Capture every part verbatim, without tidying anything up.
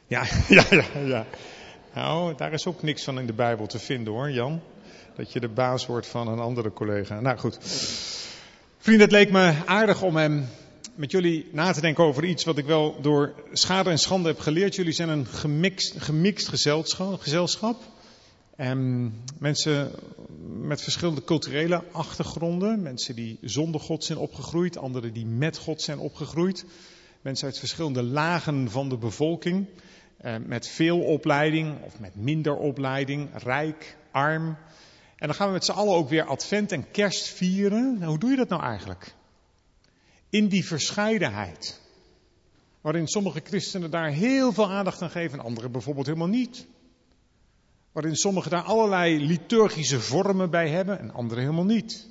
Ja, ja, ja, ja. Nou, daar is ook niks van in de Bijbel te vinden hoor, Jan. Dat je de baas wordt van een andere collega. Nou goed. Vrienden, het leek me aardig om hem met jullie na te denken over iets wat ik wel door schade en schande heb geleerd. Jullie zijn een gemixt, gemixt gezelschap. gezelschap. En mensen met verschillende culturele achtergronden. Mensen die zonder God zijn opgegroeid. Anderen die met God zijn opgegroeid. Mensen uit verschillende lagen van de bevolking. Eh, met veel opleiding of met minder opleiding. Rijk, arm. En dan gaan we met z'n allen ook weer Advent en Kerst vieren. Nou, hoe doe je dat nou eigenlijk? In die verscheidenheid. Waarin sommige christenen daar heel veel aandacht aan geven en anderen bijvoorbeeld helemaal niet. Waarin sommigen daar allerlei liturgische vormen bij hebben en anderen helemaal niet.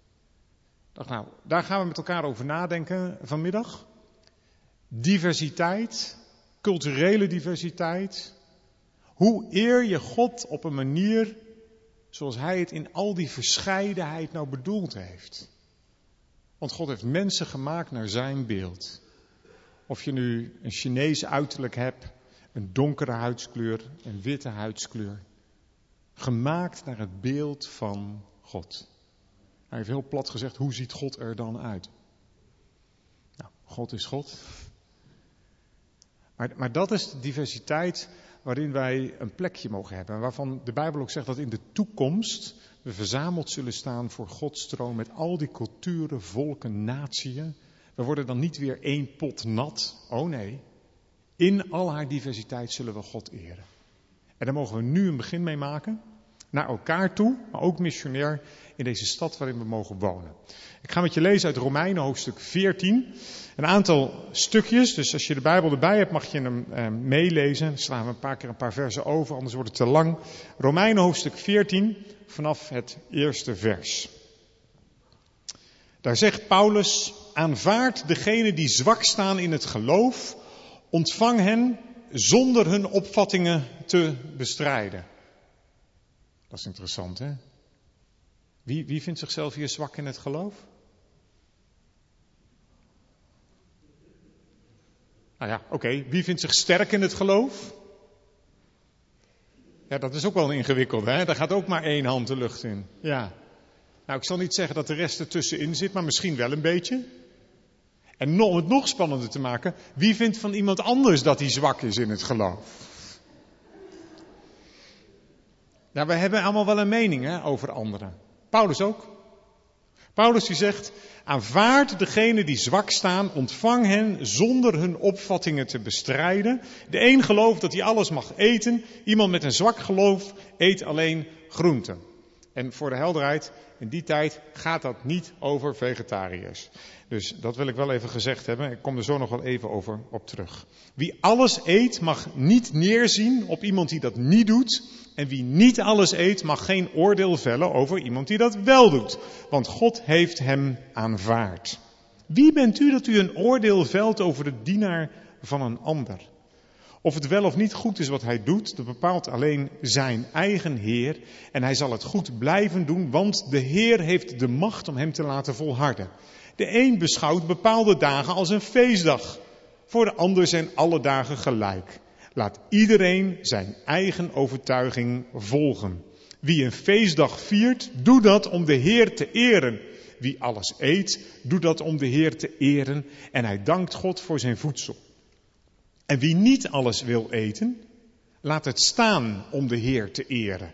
Nou, daar gaan we met elkaar over nadenken vanmiddag. Diversiteit, culturele diversiteit. Hoe eer je God op een manier zoals Hij het in al die verscheidenheid nou bedoeld heeft. Want God heeft mensen gemaakt naar zijn beeld. Of je nu een Chinees uiterlijk hebt, een donkere huidskleur, een witte huidskleur. Gemaakt naar het beeld van God. Hij heeft heel plat gezegd, hoe ziet God er dan uit? Nou, God is God. Maar, maar dat is de diversiteit waarin wij een plekje mogen hebben. En waarvan de Bijbel ook zegt dat in de toekomst we verzameld zullen staan voor Gods troon met al die culturen, volken, natieën. We worden dan niet weer één pot nat. Oh nee. In al haar diversiteit zullen we God eren. En daar mogen we nu een begin mee maken. Naar elkaar toe, maar ook missionair in deze stad waarin we mogen wonen. Ik ga met je lezen uit Romeinen hoofdstuk veertien. Een aantal stukjes, dus als je de Bijbel erbij hebt mag je hem eh, meelezen. Dan slaan we een paar keer een paar versen over, anders wordt het te lang. Romeinen hoofdstuk veertien, vanaf het eerste vers. Daar zegt Paulus, aanvaard degenen die zwak staan in het geloof, ontvang hen zonder hun opvattingen te bestrijden. Dat is interessant, hè? Wie, wie vindt zichzelf hier zwak in het geloof? Nou ja, oké. Okay. Wie vindt zich sterk in het geloof? Ja, dat is ook wel ingewikkeld, hè? Daar gaat ook maar één hand de lucht in. Ja. Nou, ik zal niet zeggen dat de rest er tussenin zit, maar misschien wel een beetje. En om het nog spannender te maken, wie vindt van iemand anders dat hij zwak is in het geloof? Nou, we hebben allemaal wel een mening hè, over anderen. Paulus ook. Paulus die zegt, aanvaard degenen die zwak staan, ontvang hen zonder hun opvattingen te bestrijden. De een gelooft dat hij alles mag eten, iemand met een zwak geloof eet alleen groenten. En voor de helderheid, in die tijd gaat dat niet over vegetariërs. Dus dat wil ik wel even gezegd hebben. Ik kom er zo nog wel even over op terug. Wie alles eet mag niet neerzien op iemand die dat niet doet. En wie niet alles eet mag geen oordeel vellen over iemand die dat wel doet. Want God heeft hem aanvaard. Wie bent u dat u een oordeel velt over de dienaar van een ander? Of het wel of niet goed is wat hij doet, dat bepaalt alleen zijn eigen Heer. En hij zal het goed blijven doen, want de Heer heeft de macht om hem te laten volharden. De een beschouwt bepaalde dagen als een feestdag. Voor de ander zijn alle dagen gelijk. Laat iedereen zijn eigen overtuiging volgen. Wie een feestdag viert, doe dat om de Heer te eren. Wie alles eet, doe dat om de Heer te eren. En hij dankt God voor zijn voedsel. En wie niet alles wil eten, laat het staan om de Heer te eren.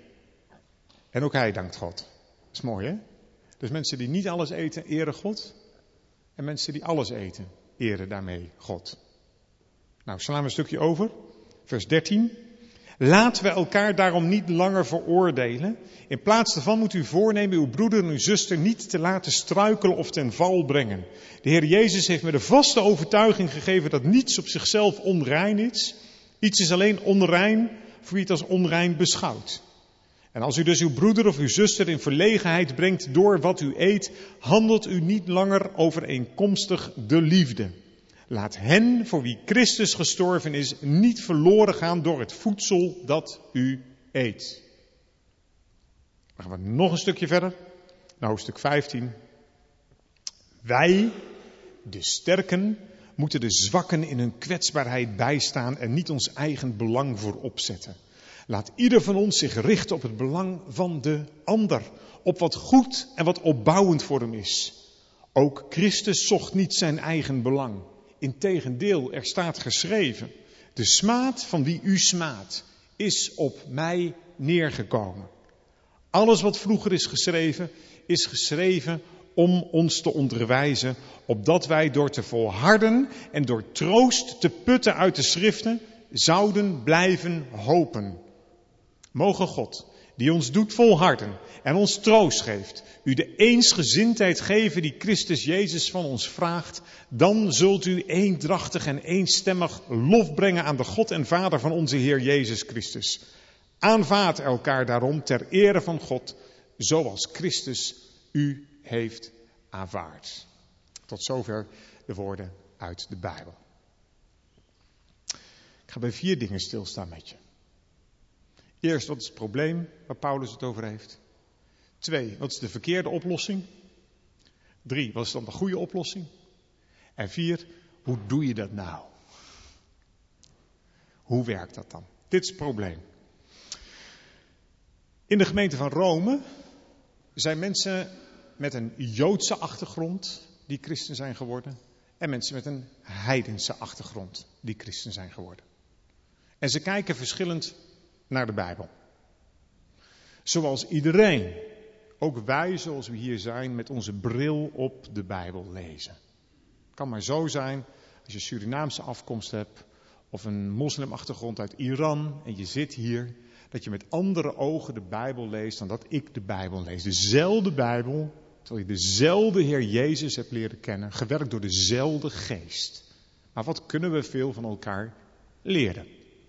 En ook hij dankt God. Dat is mooi, hè? Dus mensen die niet alles eten, eren God. En mensen die alles eten, eren daarmee God. Nou, slaan we een stukje over. Vers dertien. Laten we elkaar daarom niet langer veroordelen. In plaats daarvan moet u voornemen uw broeder en uw zuster niet te laten struikelen of ten val brengen. De Heer Jezus heeft me de vaste overtuiging gegeven dat niets op zichzelf onrein is. Iets is alleen onrein voor wie het als onrein beschouwt. En als u dus uw broeder of uw zuster in verlegenheid brengt door wat u eet, handelt u niet langer overeenkomstig de liefde. Laat hen, voor wie Christus gestorven is, niet verloren gaan door het voedsel dat u eet. Dan gaan we nog een stukje verder, naar hoofdstuk vijftien. Wij, de sterken, moeten de zwakken in hun kwetsbaarheid bijstaan en niet ons eigen belang voorop zetten. Laat ieder van ons zich richten op het belang van de ander, op wat goed en wat opbouwend voor hem is. Ook Christus zocht niet zijn eigen belang. Integendeel, er staat geschreven, de smaad van wie u smaadt is op mij neergekomen. Alles wat vroeger is geschreven, is geschreven om ons te onderwijzen, opdat wij door te volharden en door troost te putten uit de schriften, zouden blijven hopen. Mogen God, die ons doet volharden en ons troost geeft, u de eensgezindheid geven die Christus Jezus van ons vraagt, dan zult u eendrachtig en eenstemmig lof brengen aan de God en Vader van onze Heer Jezus Christus. Aanvaard elkaar daarom ter ere van God, zoals Christus u heeft aanvaard. Tot zover de woorden uit de Bijbel. Ik ga bij vier dingen stilstaan met je. Eerst, wat is het probleem waar Paulus het over heeft? Twee, wat is de verkeerde oplossing? Drie, wat is dan de goede oplossing? En vier, hoe doe je dat nou? Hoe werkt dat dan? Dit is het probleem. In de gemeente van Rome zijn mensen met een Joodse achtergrond die christen zijn geworden. En mensen met een heidense achtergrond die christen zijn geworden. En ze kijken verschillend naar de Bijbel. Zoals iedereen, ook wij zoals we hier zijn, met onze bril op de Bijbel lezen. Het kan maar zo zijn, als je Surinaamse afkomst hebt of een moslimachtergrond uit Iran en je zit hier, dat je met andere ogen de Bijbel leest dan dat ik de Bijbel lees. Dezelfde Bijbel, terwijl je dezelfde Heer Jezus hebt leren kennen, gewerkt door dezelfde geest. Maar wat kunnen we veel van elkaar leren?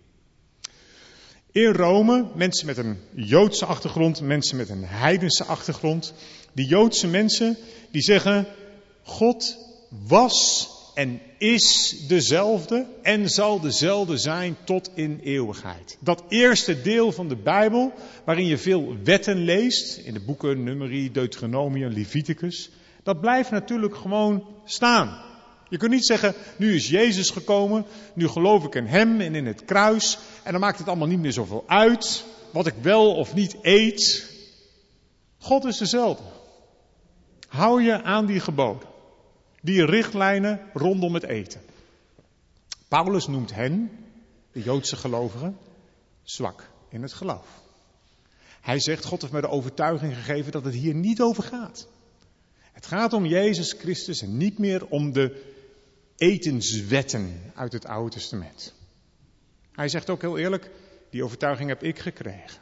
In Rome, mensen met een Joodse achtergrond, mensen met een heidense achtergrond. Die Joodse mensen die zeggen, God was en is dezelfde en zal dezelfde zijn tot in eeuwigheid. Dat eerste deel van de Bijbel, waarin je veel wetten leest, in de boeken Numeri, Deuteronomium, Leviticus, dat blijft natuurlijk gewoon staan. Je kunt niet zeggen, nu is Jezus gekomen, nu geloof ik in hem en in het kruis en dan maakt het allemaal niet meer zoveel uit wat ik wel of niet eet. God is dezelfde. Hou je aan die geboden, die richtlijnen rondom het eten. Paulus noemt hen, de Joodse gelovigen, zwak in het geloof. Hij zegt, God heeft mij de overtuiging gegeven dat het hier niet over gaat. Het gaat om Jezus Christus en niet meer om de etenswetten uit het Oude Testament. Hij zegt ook heel eerlijk, die overtuiging heb ik gekregen.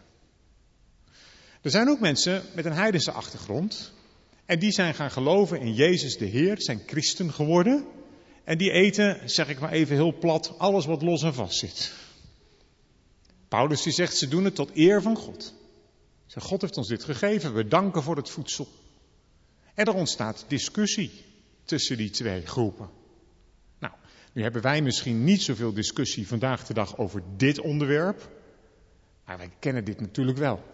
Er zijn ook mensen met een heidense achtergrond en die zijn gaan geloven in Jezus de Heer, zijn christen geworden. En die eten, zeg ik maar even heel plat, alles wat los en vast zit. Paulus die zegt, ze doen het tot eer van God. Zegt, God heeft ons dit gegeven, we danken voor het voedsel. En er ontstaat discussie tussen die twee groepen. Nou, nu hebben wij misschien niet zoveel discussie vandaag de dag over dit onderwerp. Maar wij kennen dit natuurlijk wel.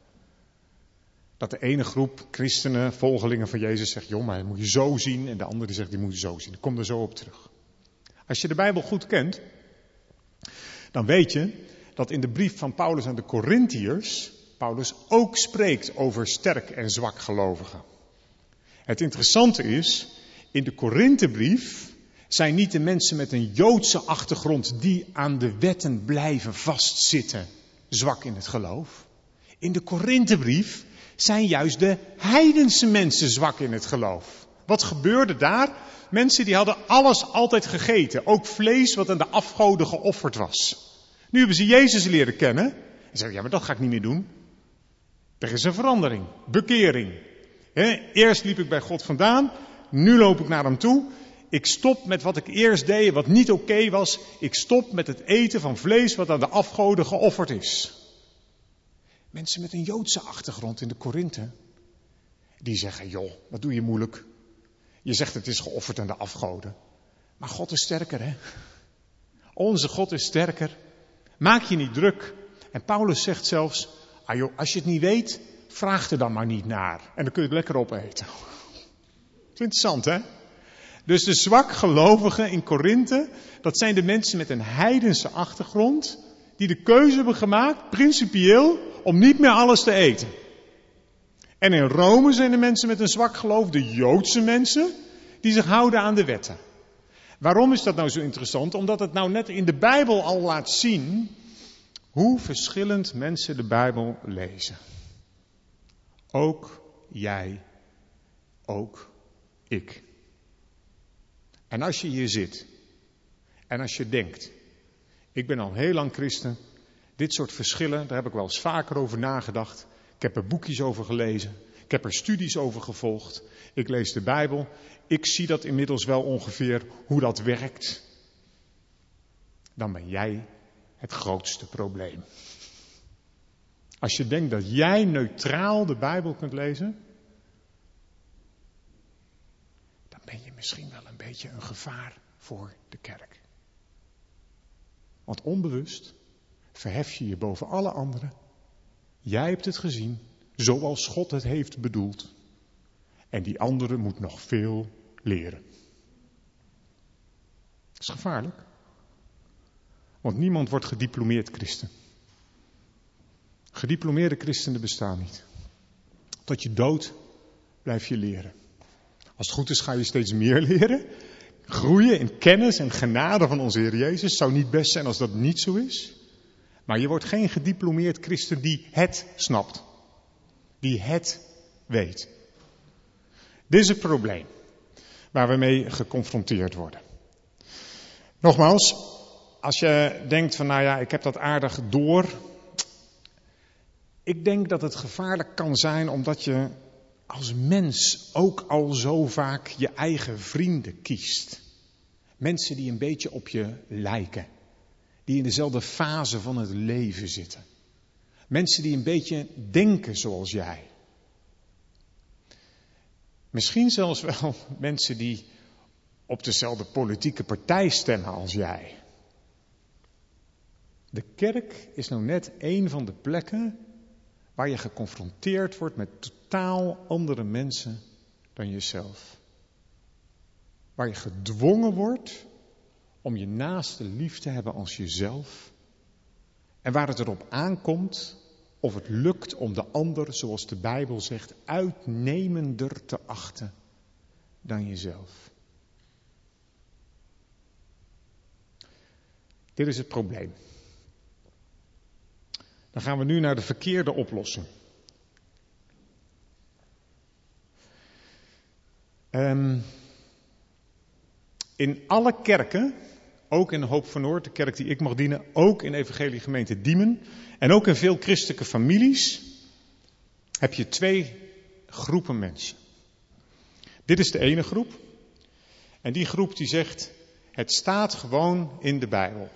Dat de ene groep christenen, volgelingen van Jezus zegt, joh, maar dat moet je zo zien. En de andere die zegt, die moet je zo zien. Ik kom er zo op terug. Als je de Bijbel goed kent, dan weet je dat in de brief van Paulus aan de Korintiërs, Paulus ook spreekt over sterk en zwak gelovigen. Het interessante is, in de Korinthebrief zijn niet de mensen met een Joodse achtergrond die aan de wetten blijven vastzitten, zwak in het geloof. In de Korinthebrief zijn juist de heidense mensen zwak in het geloof. Wat gebeurde daar? Mensen die hadden alles altijd gegeten, ook vlees wat aan de afgoden geofferd was. Nu hebben ze Jezus leren kennen en zeggen, ja, maar dat ga ik niet meer doen. Er is een verandering, bekering. He, eerst liep ik bij God vandaan, nu loop ik naar hem toe. Ik stop met wat ik eerst deed, wat niet oké okay was. Ik stop met het eten van vlees wat aan de afgoden geofferd is. Mensen met een Joodse achtergrond in de Korinthe, die zeggen, joh, wat doe je moeilijk? Je zegt het is geofferd aan de afgoden. Maar God is sterker, hè? Onze God is sterker. Maak je niet druk. En Paulus zegt zelfs, ah joh, als je het niet weet, vraag er dan maar niet naar. En dan kun je het lekker opeten. Het is interessant, hè? Dus de zwakgelovigen in Korinthe, dat zijn de mensen met een heidense achtergrond, die de keuze hebben gemaakt, principieel, om niet meer alles te eten. En in Rome zijn de mensen met een zwak geloof, de Joodse mensen, die zich houden aan de wetten. Waarom is dat nou zo interessant? Omdat het nou net in de Bijbel al laat zien hoe verschillend mensen de Bijbel lezen. Ook jij, ook ik. En als je hier zit en als je denkt, ik ben al heel lang christen, dit soort verschillen, daar heb ik wel eens vaker over nagedacht. Ik heb er boekjes over gelezen, ik heb er studies over gevolgd, ik lees de Bijbel, ik zie dat inmiddels wel ongeveer hoe dat werkt. Dan ben jij het grootste probleem. Als je denkt dat jij neutraal de Bijbel kunt lezen, dan ben je misschien wel een beetje een gevaar voor de kerk. Want onbewust verhef je je boven alle anderen. Jij hebt het gezien, zoals God het heeft bedoeld. En die andere moet nog veel leren. Dat is gevaarlijk. Want niemand wordt gediplomeerd christen. Gediplomeerde christenen bestaan niet. Tot je dood blijf je leren. Als het goed is ga je steeds meer leren. Groeien in kennis en genade van onze Heer Jezus. Het zou niet best zijn als dat niet zo is. Maar je wordt geen gediplomeerd christen die het snapt. Die het weet. Dit is het probleem waar we mee geconfronteerd worden. Nogmaals, als je denkt van nou ja, ik heb dat aardig door. Ik denk dat het gevaarlijk kan zijn omdat je als mens ook al zo vaak je eigen vrienden kiest. Mensen die een beetje op je lijken. Die in dezelfde fase van het leven zitten. Mensen die een beetje denken zoals jij. Misschien zelfs wel mensen die op dezelfde politieke partij stemmen als jij. De kerk is nou net een van de plekken waar je geconfronteerd wordt met totaal andere mensen dan jezelf. Waar je gedwongen wordt om je naaste lief te hebben als jezelf. En waar het erop aankomt of het lukt om de ander, zoals de Bijbel zegt, uitnemender te achten dan jezelf. Dit is het probleem. Dan gaan we nu naar de verkeerde oplossing. Um, in alle kerken, ook in de Hoop van Noord, de kerk die ik mag dienen, ook in Evangeliegemeente Diemen en ook in veel christelijke families, heb je twee groepen mensen. Dit is de ene groep. En die groep die zegt, het staat gewoon in de Bijbel.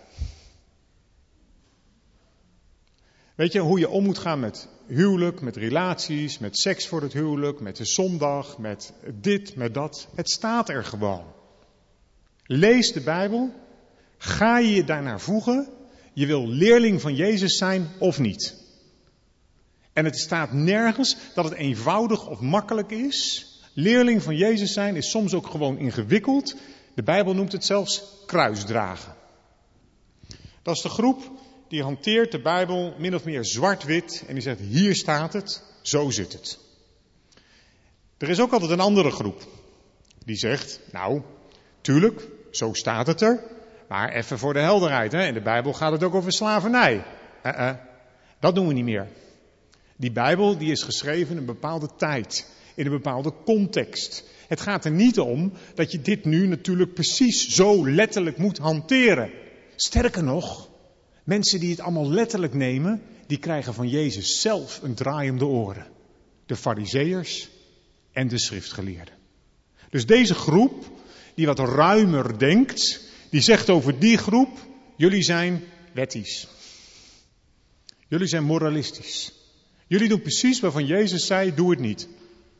Weet je, hoe je om moet gaan met huwelijk, met relaties, met seks voor het huwelijk, met de zondag, met dit, met dat. Het staat er gewoon. Lees de Bijbel, ga je je daarnaar voegen, je wil leerling van Jezus zijn of niet. En het staat nergens dat het eenvoudig of makkelijk is. Leerling van Jezus zijn is soms ook gewoon ingewikkeld. De Bijbel noemt het zelfs kruisdragen. Dat is de groep die hanteert de Bijbel min of meer zwart-wit en die zegt, hier staat het, zo zit het. Er is ook altijd een andere groep die zegt, nou, tuurlijk, zo staat het er, maar even voor de helderheid, hè, in de Bijbel gaat het ook over slavernij. Uh-uh, dat doen we niet meer. Die Bijbel die is geschreven in een bepaalde tijd, in een bepaalde context. Het gaat er niet om dat je dit nu natuurlijk precies zo letterlijk moet hanteren. Sterker nog, mensen die het allemaal letterlijk nemen, die krijgen van Jezus zelf een draai om de oren. De Farizeeërs en de schriftgeleerden. Dus deze groep, die wat ruimer denkt, die zegt over die groep, jullie zijn wettisch. Jullie zijn moralistisch. Jullie doen precies waarvan Jezus zei, doe het niet.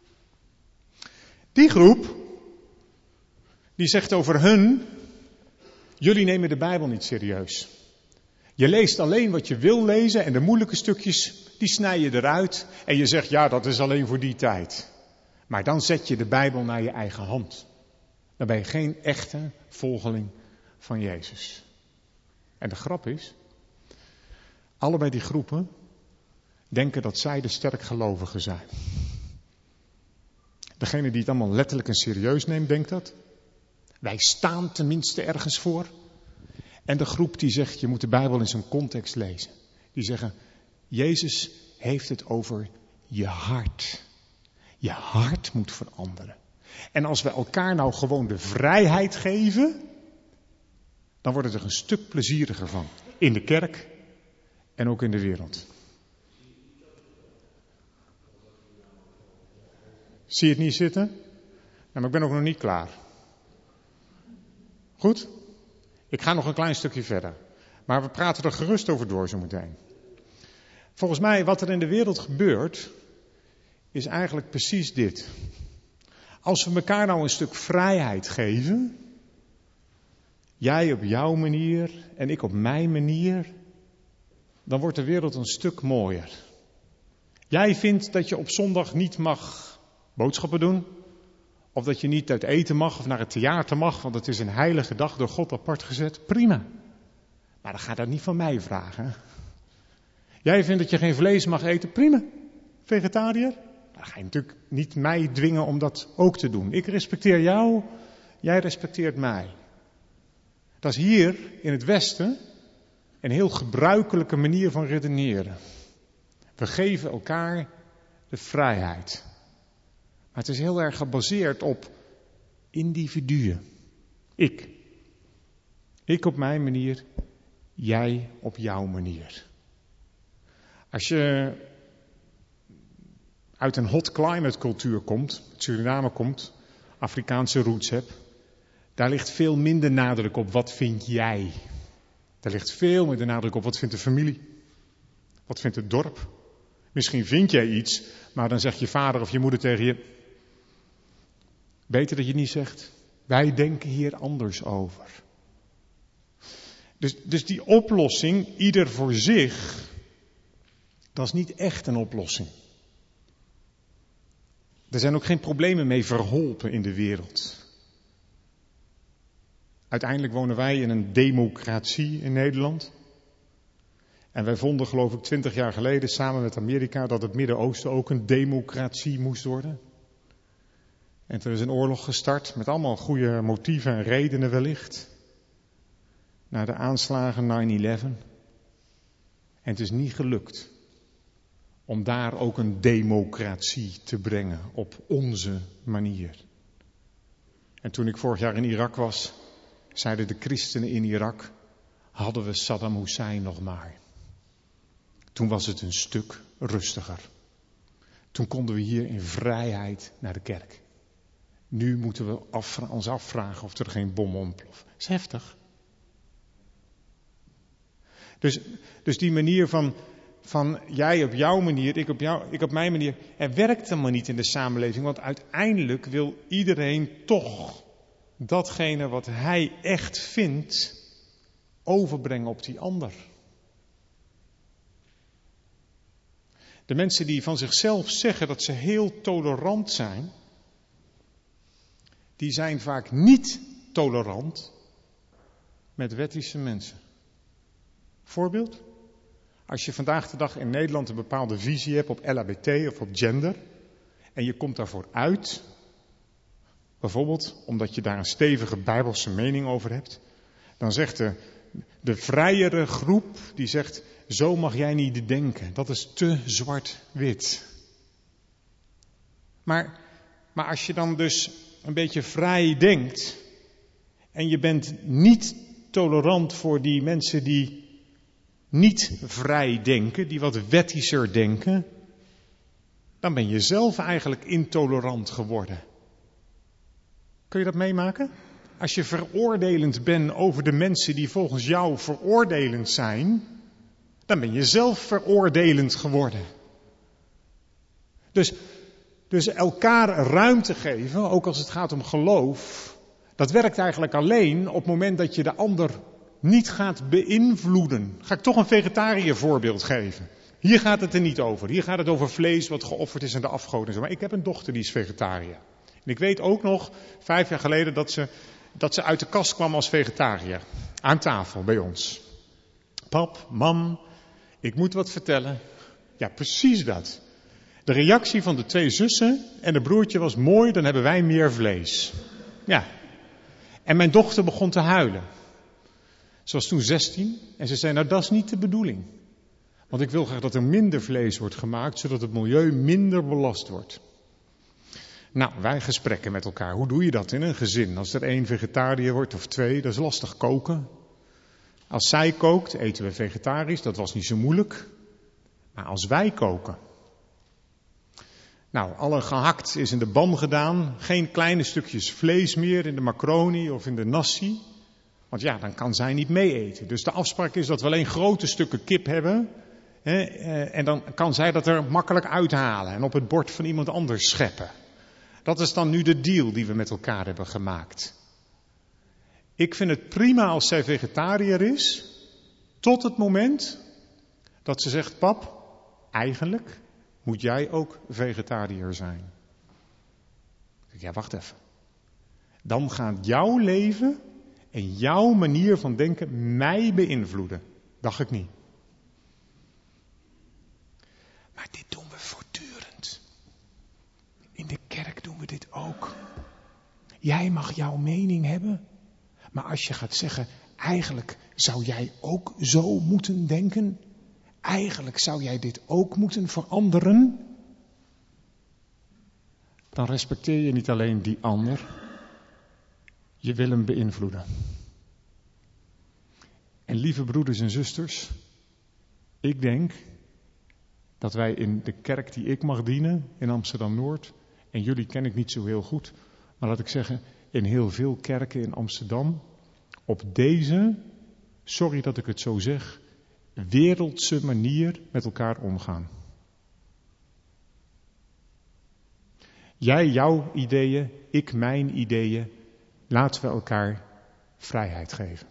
Die groep, die zegt over hun, jullie nemen de Bijbel niet serieus. Je leest alleen wat je wil lezen en de moeilijke stukjes, die snij je eruit. En je zegt, ja, dat is alleen voor die tijd. Maar dan zet je de Bijbel naar je eigen hand. dan ben je geen echte volgeling van Jezus. En de grap is, allebei die groepen denken dat zij de sterkgelovigen zijn. Degene die het allemaal letterlijk en serieus neemt, denkt dat. Wij staan tenminste ergens voor. En de groep die zegt, je moet de Bijbel in zijn context lezen. Die zeggen, Jezus heeft het over je hart. Je hart moet veranderen. En als we elkaar nou gewoon de vrijheid geven, dan wordt het er een stuk plezieriger van. In de kerk en ook in de wereld. Zie je het niet zitten? Nou, maar ik ben ook nog niet klaar. Goed? Ik ga nog een klein stukje verder. Maar we praten er gerust over door zo meteen. Volgens mij, wat er in de wereld gebeurt, is eigenlijk precies dit. Als we elkaar nou een stuk vrijheid geven, jij op jouw manier en ik op mijn manier, dan wordt de wereld een stuk mooier. Jij vindt dat je op zondag niet mag boodschappen doen, of dat je niet uit eten mag of naar het theater mag, want het is een heilige dag door God apart gezet. Prima. Maar dan ga dat niet van mij vragen. Jij vindt dat je geen vlees mag eten. Prima. Vegetariër. Dan ga je natuurlijk niet mij dwingen om dat ook te doen. Ik respecteer jou, jij respecteert mij. Dat is hier in het Westen een heel gebruikelijke manier van redeneren. We geven elkaar de vrijheid. Maar het is heel erg gebaseerd op individuen. Ik. Ik op mijn manier, jij op jouw manier. Als je uit een hot climate cultuur komt, Suriname komt, Afrikaanse roots hebt, daar ligt veel minder nadruk op wat vind jij. Daar ligt veel meer de nadruk op wat vindt de familie. Wat vindt het dorp. Misschien vind jij iets, maar dan zegt je vader of je moeder tegen je, beter dat je het niet zegt. Wij denken hier anders over. Dus, dus die oplossing, ieder voor zich, dat is niet echt een oplossing. Er zijn ook geen problemen mee verholpen in de wereld. Uiteindelijk wonen wij in een democratie in Nederland. En wij vonden, geloof ik, twintig jaar geleden samen met Amerika dat het Midden-Oosten ook een democratie moest worden. En er is een oorlog gestart met allemaal goede motieven en redenen wellicht. Na de aanslagen nine eleven. En het is niet gelukt om daar ook een democratie te brengen op onze manier. En toen ik vorig jaar in Irak was, zeiden de christenen in Irak, hadden we Saddam Hussein nog maar. Toen was het een stuk rustiger. Toen konden we hier in vrijheid naar de kerk. Nu moeten we afvra- ons afvragen of er geen bom ontploft. Dat is heftig. Dus, dus die manier van, van jij op jouw manier, ik op, jou, ik op mijn manier, er werkt helemaal niet in de samenleving. Want uiteindelijk wil iedereen toch datgene wat hij echt vindt overbrengen op die ander. De mensen die van zichzelf zeggen dat ze heel tolerant zijn, die zijn vaak niet tolerant met wettische mensen. Voorbeeld? Als je vandaag de dag in Nederland een bepaalde visie hebt op L H B T of op gender, en je komt daarvoor uit, bijvoorbeeld omdat je daar een stevige bijbelse mening over hebt, dan zegt de, de vrijere groep, die zegt, zo mag jij niet denken. Dat is te zwart-wit. Maar, maar als je dan dus een beetje vrij denkt, en je bent niet tolerant voor die mensen die niet vrij denken, die wat wettischer denken, dan ben je zelf eigenlijk intolerant geworden. Kun je dat meemaken? Als je veroordelend bent over de mensen die volgens jou veroordelend zijn, dan ben je zelf veroordelend geworden. Dus, dus elkaar ruimte geven, ook als het gaat om geloof, dat werkt eigenlijk alleen op het moment dat je de ander niet gaat beïnvloeden. Ga ik toch een vegetariër voorbeeld geven. Hier gaat het er niet over. Hier gaat het over vlees wat geofferd is aan de afgoden. Maar ik heb een dochter die is vegetariër. En ik weet ook nog, vijf jaar geleden, dat ze, dat ze uit de kast kwam als vegetariër. Aan tafel bij ons. Pap, mam, ik moet wat vertellen. Ja, precies dat. De reactie van de twee zussen en de broertje was mooi, dan hebben wij meer vlees. Ja. En mijn dochter begon te huilen. Ze was toen zestien en ze zei, nou dat is niet de bedoeling. Want ik wil graag dat er minder vlees wordt gemaakt, zodat het milieu minder belast wordt. Nou, wij gesprekken met elkaar. Hoe doe je dat in een gezin? Als er één vegetariër wordt of twee, dat is lastig koken. Als zij kookt, eten we vegetarisch, dat was niet zo moeilijk. Maar als wij koken. Nou, alle gehakt is in de ban gedaan. Geen kleine stukjes vlees meer in de macaroni of in de nasi. Want ja, dan kan zij niet mee eten. Dus de afspraak is dat we alleen grote stukken kip hebben. Hè, en dan kan zij dat er makkelijk uithalen en op het bord van iemand anders scheppen. Dat is dan nu de deal die we met elkaar hebben gemaakt. Ik vind het prima als zij vegetariër is, tot het moment dat ze zegt, pap, eigenlijk moet jij ook vegetariër zijn. Ja, wacht even. Dan gaat jouw leven en jouw manier van denken mij beïnvloeden. Dacht ik niet. Maar dit doen we voortdurend. In de kerk doen we dit ook. Jij mag jouw mening hebben. Maar als je gaat zeggen, eigenlijk zou jij ook zo moeten denken. Eigenlijk zou jij dit ook moeten veranderen. Dan respecteer je niet alleen die ander. Je wil hem beïnvloeden. En lieve broeders en zusters. Ik denk dat wij in de kerk die ik mag dienen, in Amsterdam-Noord. En jullie ken ik niet zo heel goed. Maar laat ik zeggen, in heel veel kerken in Amsterdam. Op deze, sorry dat ik het zo zeg, wereldse manier met elkaar omgaan. Jij jouw ideeën, ik mijn ideeën. Laten we elkaar vrijheid geven.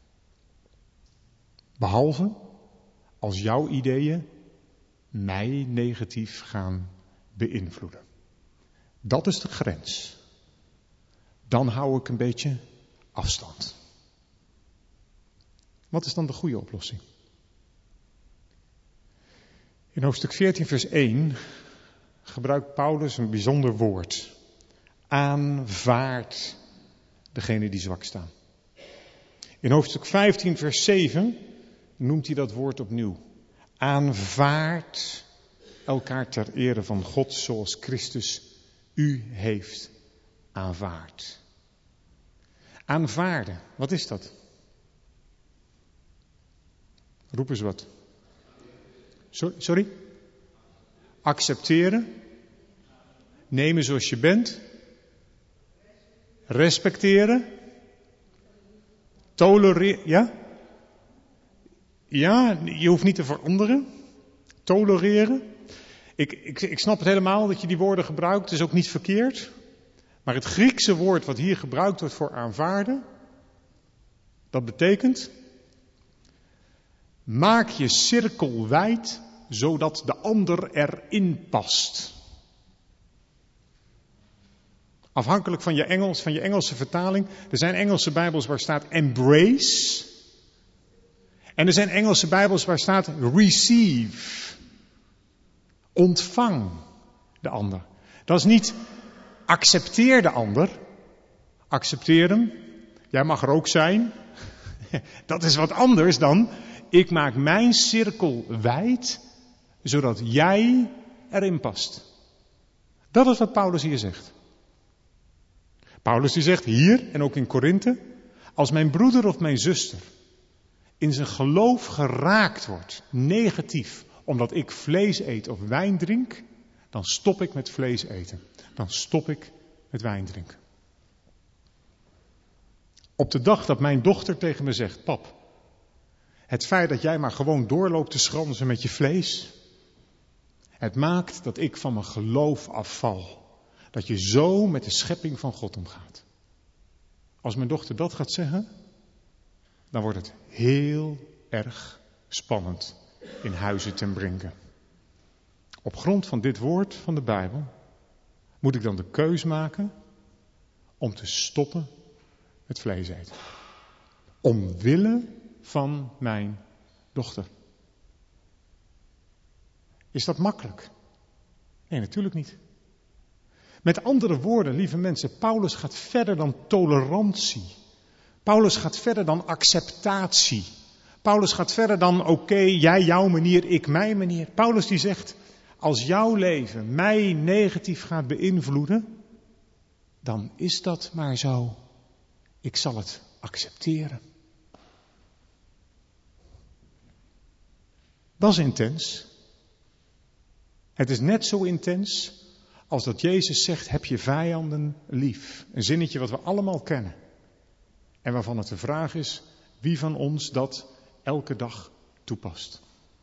Behalve als jouw ideeën mij negatief gaan beïnvloeden. Dat is de grens. Dan hou ik een beetje afstand. Wat is dan de goede oplossing? In hoofdstuk veertien vers één gebruikt Paulus een bijzonder woord. Aanvaard degene die zwak staan. In hoofdstuk vijftien vers zeven noemt hij dat woord opnieuw. Aanvaard elkaar ter ere van God zoals Christus u heeft aanvaard. Aanvaarden, wat is dat? Roep eens wat. Sorry? Accepteren. Nemen zoals je bent. Respecteren. Tolereren. Ja? Ja, je hoeft niet te veranderen. Tolereren. Ik, ik, ik snap het helemaal dat je die woorden gebruikt. Het is ook niet verkeerd. Maar het Griekse woord wat hier gebruikt wordt voor aanvaarden. Dat betekent. Maak je cirkel wijd, zodat de ander erin past. Afhankelijk van je Engels, van je Engelse vertaling. Er zijn Engelse Bijbels waar staat embrace. En er zijn Engelse Bijbels waar staat receive. Ontvang de ander. Dat is niet accepteer de ander. Accepteer hem. Jij mag er ook zijn. Dat is wat anders dan. Ik maak mijn cirkel wijd, zodat jij erin past. Dat is wat Paulus hier zegt. Paulus die zegt hier en ook in Korinthe, als mijn broeder of mijn zuster in zijn geloof geraakt wordt, negatief, omdat ik vlees eet of wijn drink, dan stop ik met vlees eten. Dan stop ik met wijn drinken. Op de dag dat mijn dochter tegen me zegt, pap, het feit dat jij maar gewoon doorloopt te schransen met je vlees, het maakt dat ik van mijn geloof afval. Dat je zo met de schepping van God omgaat. Als mijn dochter dat gaat zeggen, dan wordt het heel erg spannend in Huizen ten Brinke. Op grond van dit woord van de Bijbel moet ik dan de keus maken om te stoppen met vlees eten. Omwille van mijn dochter. Is dat makkelijk? Nee, natuurlijk niet. Met andere woorden, lieve mensen, Paulus gaat verder dan tolerantie. Paulus gaat verder dan acceptatie. Paulus gaat verder dan oké, okay, jij jouw manier, ik mijn manier. Paulus die zegt, als jouw leven mij negatief gaat beïnvloeden, dan is dat maar zo. Ik zal het accepteren. Dat is intens. Het is net zo intens als dat Jezus zegt, heb je vijanden lief. Een zinnetje wat we allemaal kennen. En waarvan het de vraag is, wie van ons dat elke dag toepast.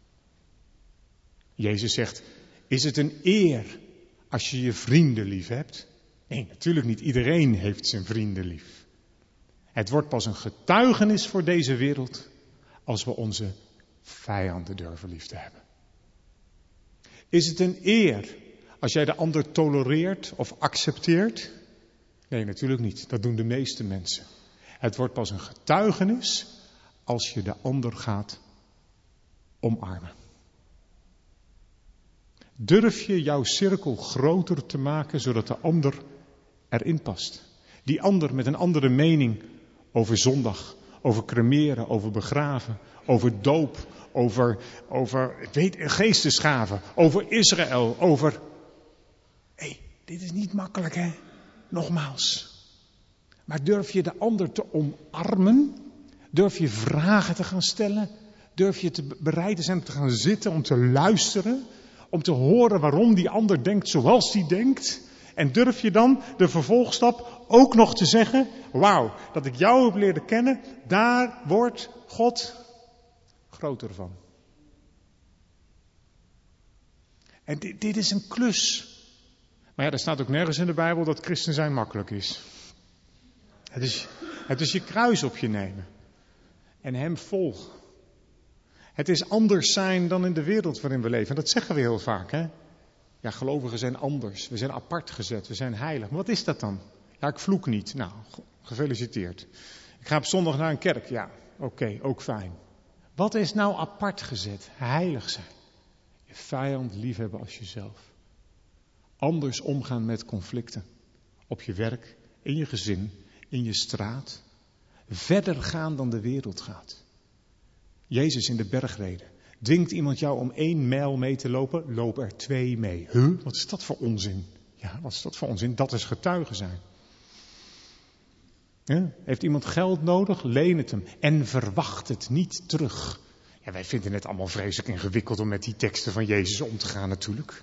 Jezus zegt, is het een eer als je je vrienden lief hebt? Nee, natuurlijk niet. Iedereen heeft zijn vrienden lief. Het wordt pas een getuigenis voor deze wereld als we onze vijanden durven lief te hebben. Is het een eer als jij de ander tolereert of accepteert? Nee, natuurlijk niet. Dat doen de meeste mensen. Het wordt pas een getuigenis als je de ander gaat omarmen. Durf je jouw cirkel groter te maken zodat de ander erin past? Die ander met een andere mening over zondag, over cremeren, over begraven, over doop, over, over ik weet, geestesgaven, over Israël, over... Hé, hey, dit is niet makkelijk, hè? Nogmaals. Maar durf je de ander te omarmen? Durf je vragen te gaan stellen? Durf je te bereid te zijn om te gaan zitten, om te luisteren? Om te horen waarom die ander denkt zoals die denkt? En durf je dan de vervolgstap ook nog te zeggen, wauw, dat ik jou heb leren kennen, daar wordt God groter van. En dit, dit is een klus. Maar ja, er staat ook nergens in de Bijbel dat christen zijn makkelijk is. Het is, het is je kruis op je nemen. En hem volgen. Het is anders zijn dan in de wereld waarin we leven. En dat zeggen we heel vaak, hè. Ja, gelovigen zijn anders. We zijn apart gezet. We zijn heilig. Maar wat is dat dan? Ja, ik vloek niet. Nou, gefeliciteerd. Ik ga op zondag naar een kerk. Ja, oké, okay, ook fijn. Wat is nou apart gezet? Heilig zijn. Je vijand liefhebben als jezelf. Anders omgaan met conflicten. Op je werk, in je gezin, in je straat. Verder gaan dan de wereld gaat. Jezus in de bergreden. Dwingt iemand jou om één mijl mee te lopen? Loop er twee mee. Huh? Wat is dat voor onzin? Ja, wat is dat voor onzin? Dat is getuige zijn. Ja? Heeft iemand geld nodig? Leen het hem. En verwacht het niet terug. Ja, wij vinden het allemaal vreselijk ingewikkeld om met die teksten van Jezus om te gaan natuurlijk.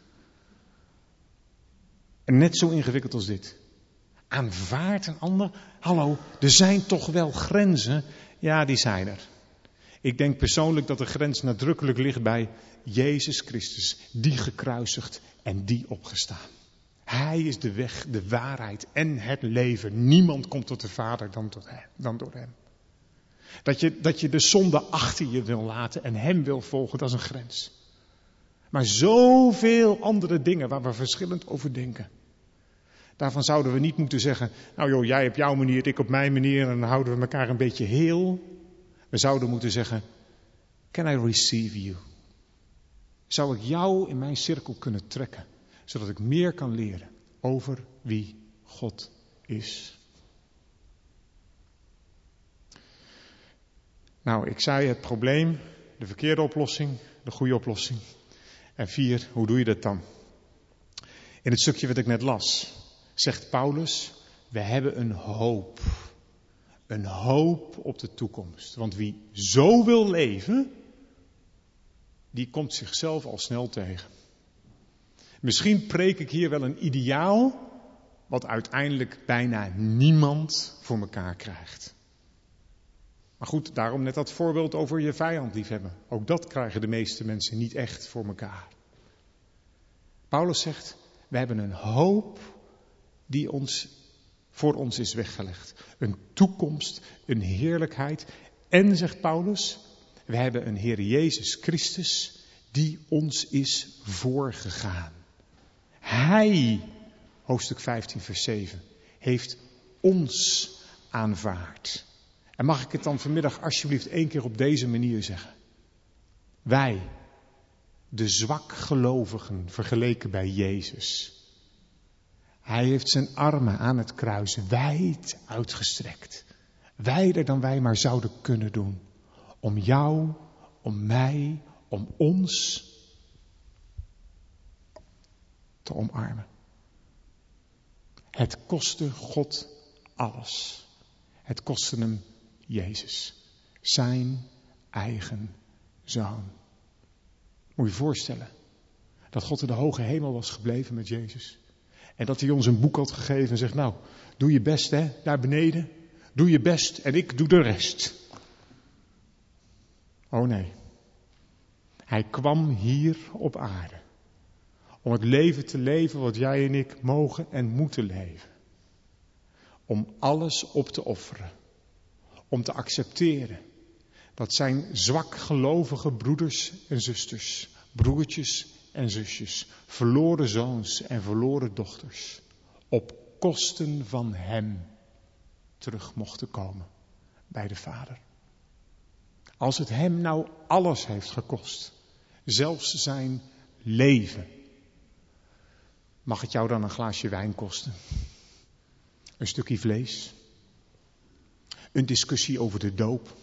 En net zo ingewikkeld als dit. Aanvaard een ander. Hallo, er zijn toch wel grenzen? Ja, die zijn er. Ik denk persoonlijk dat de grens nadrukkelijk ligt bij Jezus Christus, die gekruisigd en die opgestaan. Hij is de weg, de waarheid en het leven. Niemand komt tot de Vader dan, tot hem, dan door hem. Dat je, dat je de zonde achter je wil laten en hem wil volgen, dat is een grens. Maar zoveel andere dingen waar we verschillend over denken. Daarvan zouden we niet moeten zeggen, nou joh, jij op jouw manier, ik op mijn manier en dan houden we elkaar een beetje heel. We zouden moeten zeggen, can I receive you? Zou ik jou in mijn cirkel kunnen trekken, zodat ik meer kan leren over wie God is? Nou, ik zei het probleem, de verkeerde oplossing, de goede oplossing. En vier, hoe doe je dat dan? In het stukje wat ik net las, zegt Paulus, we hebben een hoop. Een hoop op de toekomst. Want wie zo wil leven, die komt zichzelf al snel tegen. Misschien preek ik hier wel een ideaal, wat uiteindelijk bijna niemand voor elkaar krijgt. Maar goed, daarom net dat voorbeeld over je vijand liefhebben. Ook dat krijgen de meeste mensen niet echt voor elkaar. Paulus zegt, we hebben een hoop die ons, voor ons is weggelegd. Een toekomst, een heerlijkheid. En, zegt Paulus, we hebben een Heer Jezus Christus die ons is voorgegaan. Hij, hoofdstuk vijftien vers zeven, heeft ons aanvaardt. En mag ik het dan vanmiddag alsjeblieft één keer op deze manier zeggen? Wij, de zwakgelovigen, vergeleken bij Jezus. Hij heeft zijn armen aan het kruis wijd uitgestrekt. Wijder dan wij maar zouden kunnen doen. Om jou, om mij, om ons te omarmen. Het kostte God alles. Het kostte hem Jezus. Zijn eigen zoon. Moet je je voorstellen dat God in de hoge hemel was gebleven met Jezus. En dat hij ons een boek had gegeven en zegt, nou, doe je best hè, daar beneden. Doe je best en ik doe de rest. Oh nee. Hij kwam hier op aarde. Om het leven te leven wat jij en ik mogen en moeten leven. Om alles op te offeren. Om te accepteren dat zijn zwakgelovige broeders en zusters, broertjes en zusjes, verloren zoons en verloren dochters, op kosten van hem terug mochten komen bij de Vader. Als het hem nou alles heeft gekost, zelfs zijn leven, mag het jou dan een glaasje wijn kosten? Een stukje vlees? Een discussie over de doop?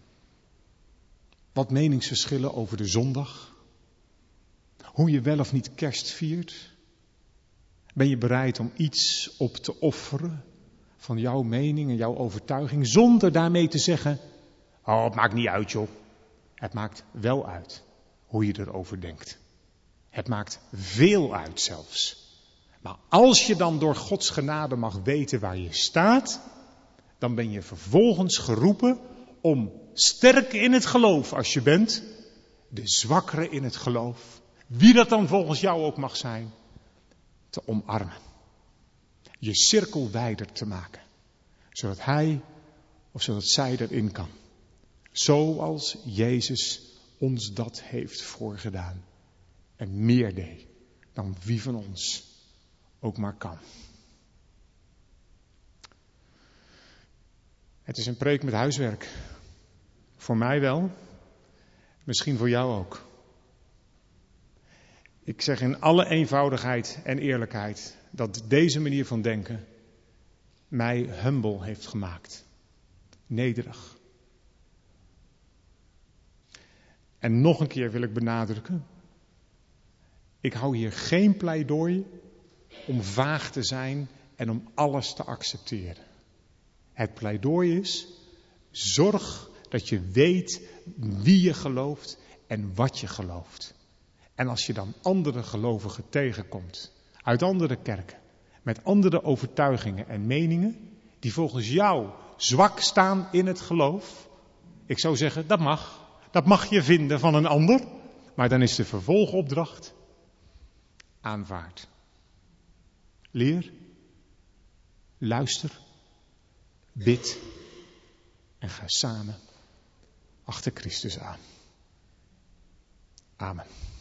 Wat meningsverschillen over de zondag? Hoe je wel of niet kerst viert? Ben je bereid om iets op te offeren van jouw mening en jouw overtuiging, zonder daarmee te zeggen, oh, het maakt niet uit joh. Het maakt wel uit hoe je erover denkt. Het maakt veel uit zelfs. Maar als je dan door Gods genade mag weten waar je staat, dan ben je vervolgens geroepen om sterk in het geloof als je bent, de zwakkere in het geloof, wie dat dan volgens jou ook mag zijn, te omarmen. Je cirkel wijder te maken, zodat hij of zodat zij erin kan. Zoals Jezus ons dat heeft voorgedaan en meer deed dan wie van ons ook maar kan. Het is een preek met huiswerk. Voor mij wel, misschien voor jou ook. Ik zeg in alle eenvoudigheid en eerlijkheid dat deze manier van denken mij humble heeft gemaakt. Nederig. En nog een keer wil ik benadrukken. Ik hou hier geen pleidooi om vaag te zijn en om alles te accepteren. Het pleidooi is, zorg dat je weet wie je gelooft en wat je gelooft. En als je dan andere gelovigen tegenkomt, uit andere kerken, met andere overtuigingen en meningen, die volgens jou zwak staan in het geloof, ik zou zeggen, dat mag. Dat mag je vinden van een ander, maar dan is de vervolgopdracht aanvaard. Leer, luister, bid en ga samen achter Christus aan. Amen.